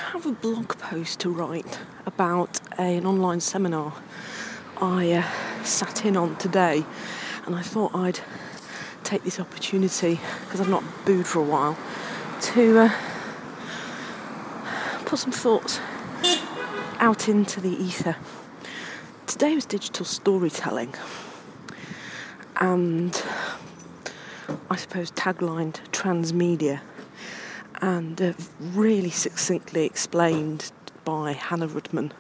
have a blog post to write about an online seminar I sat in on today, and I thought I'd take this opportunity, because I've not booed for a while, to put some thoughts out into the ether. Today was digital storytelling, and I suppose taglined transmedia, and really succinctly explained by Hannah Rudman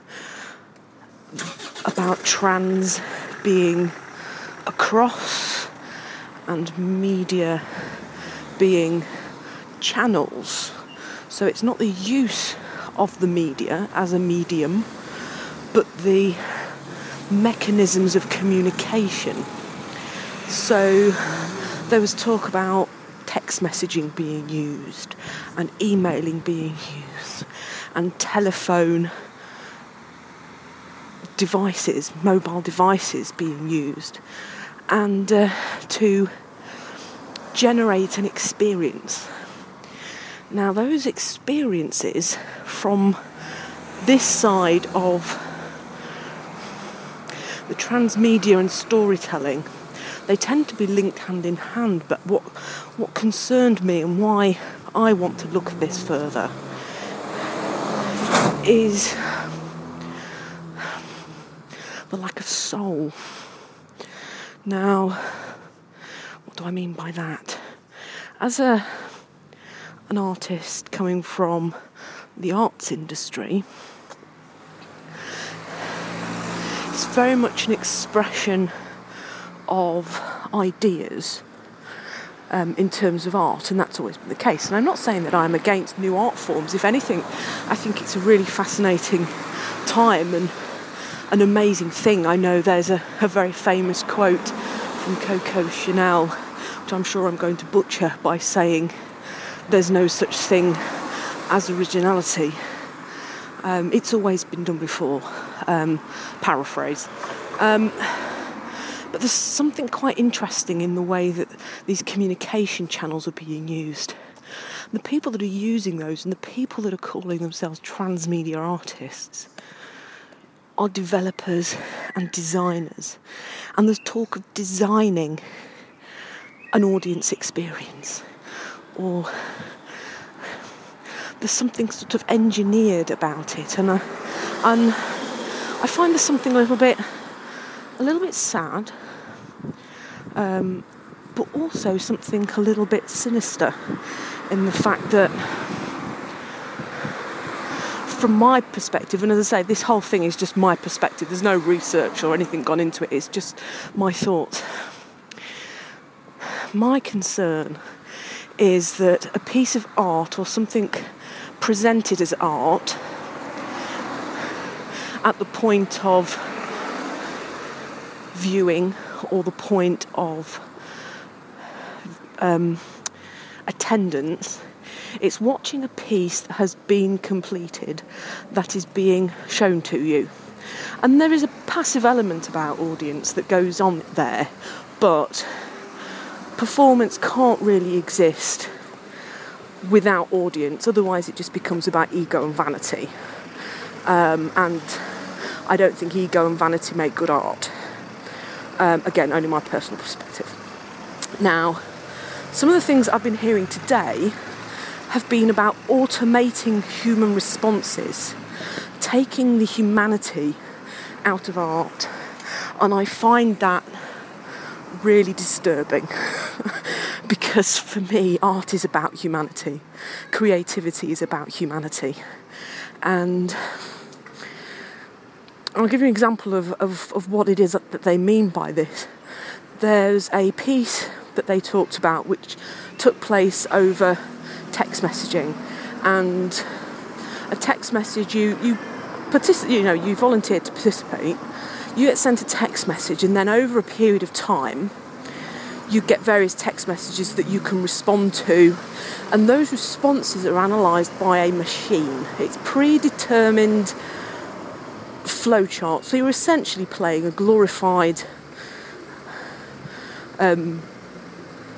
about trans being a cross and media being channels. So it's not the use of the media as a medium, but the mechanisms of communication. So there was talk about text messaging being used and emailing being used and telephone devices, mobile devices being used, and to generate an experience. Now, those experiences from this side of the transmedia and storytelling, they tend to be linked hand in hand, but what concerned me and why I want to look at this further is the lack of soul. Now, what do I mean by that? As an artist coming from the arts industry, it's very much an expression of ideas in terms of art, and that's always been the case. And I'm not saying that I'm against new art forms. If anything, I think it's a really fascinating time and an amazing thing. I know there's a very famous quote from Coco Chanel, which I'm sure I'm going to butcher by saying there's no such thing as originality. It's always been done before. Paraphrase. But there's something quite interesting in the way that these communication channels are being used. The people that are using those and the people that are calling themselves transmedia artists are developers and designers. And there's talk of designing an audience experience, or there's something sort of engineered about it. And I find there's something a little bit sad, but also something a little bit sinister in the fact that, from my perspective, and as I say, this whole thing is just my perspective, there's no research or anything gone into it, it's just my thoughts. My concern is that a piece of art or something presented as art at the point of viewing or the point of attendance, it's watching a piece that has been completed that is being shown to you. And there is a passive element about audience that goes on there, but performance can't really exist without audience, otherwise it just becomes about ego and vanity. And I don't think ego and vanity make good art. Again, only my personal perspective. Now, some of the things I've been hearing today have been about automating human responses, taking the humanity out of art, and I find that really disturbing because for me, art is about humanity, creativity is about humanity, and I'll give you an example of what it is that they mean by this. There's a piece that they talked about which took place over text messaging, and a text message, you volunteered to participate, you get sent a text message, and then over a period of time you get various text messages that you can respond to, and those responses are analysed by a machine. It's predetermined flowchart, so you're essentially playing a glorified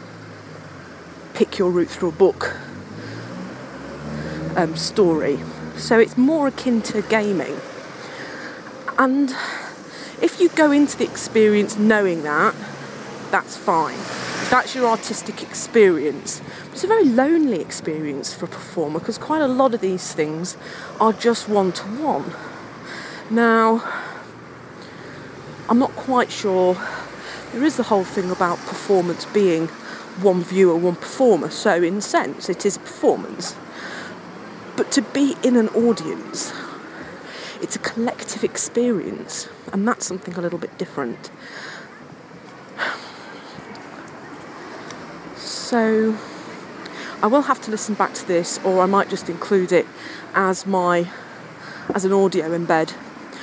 pick your route through a book story. So it's more akin to gaming. And if you go into the experience knowing that, that's fine. That's your artistic experience. But it's a very lonely experience for a performer, because quite a lot of these things are just one-to-one. Now, I'm not quite sure. There is the whole thing about performance being one viewer, one performer. So in a sense, it is a performance. But to be in an audience, it's a collective experience. And that's something a little bit different. So I will have to listen back to this, or I might just include it as an audio embed.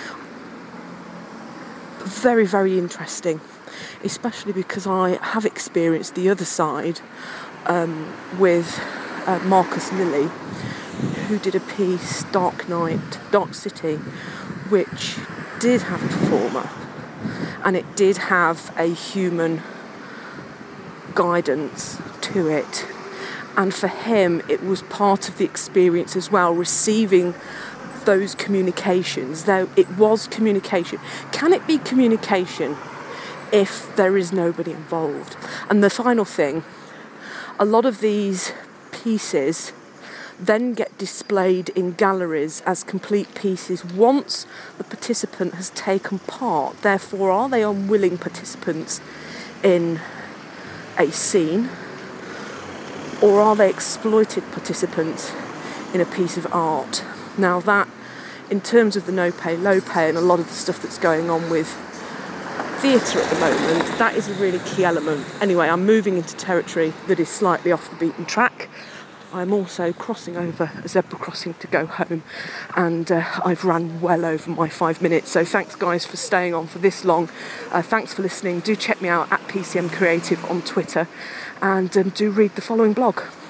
Very, very interesting, especially because I have experienced the other side with Marcus Lilley, who did a piece, Dark City, which did have a performer, and it did have a human guidance to it, and for him it was part of the experience as well, receiving those communications. Though it was communication, can it be communication if there is nobody involved? And the final thing, a lot of these pieces then get displayed in galleries as complete pieces once the participant has taken part. Therefore, are they unwilling participants in a scene, or are they exploited participants in a piece of art? Now that, in terms of the no pay, low pay, and a lot of the stuff that's going on with theatre at the moment, that is a really key element. Anyway, I'm moving into territory that is slightly off the beaten track. I'm also crossing over a zebra crossing to go home, and I've run well over my 5 minutes. So thanks guys for staying on for this long. Thanks for listening. Do check me out at PCM Creative on Twitter, and do read the following blog.